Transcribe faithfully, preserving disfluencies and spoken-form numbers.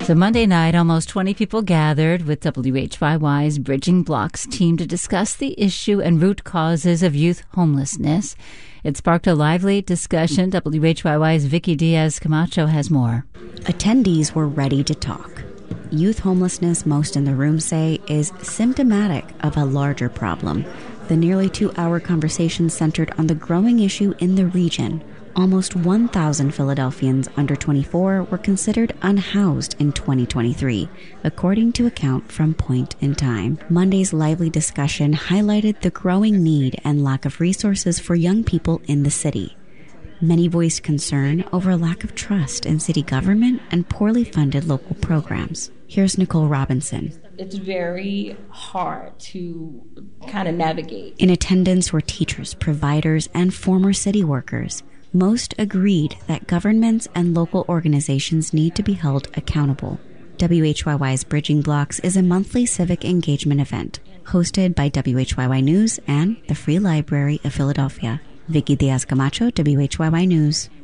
So Monday night, almost twenty people gathered with W H Y Y's Bridging Blocks team to discuss the issue and root causes of youth homelessness. It sparked a lively discussion. W H Y Y's Vicky Diaz Camacho has more. Attendees were ready to talk. Youth homelessness, most in the room say, is symptomatic of a larger problem. The nearly two-hour conversation centered on the growing issue in the region. Almost one thousand Philadelphians under twenty-four were considered unhoused in twenty twenty-three, according to a count from Point in Time. Monday's lively discussion highlighted the growing need and lack of resources for young people in the city. Many voiced concern over a lack of trust in city government and poorly funded local programs. Here's Nicole Robinson. It's very hard to kind of navigate. In attendance were teachers, providers, and former city workers. Most agreed that governments and local organizations need to be held accountable. W H Y Y's Bridging Blocks is a monthly civic engagement event hosted by W H Y Y News and the Free Library of Philadelphia. Vicky Diaz Camacho, W H Y Y News.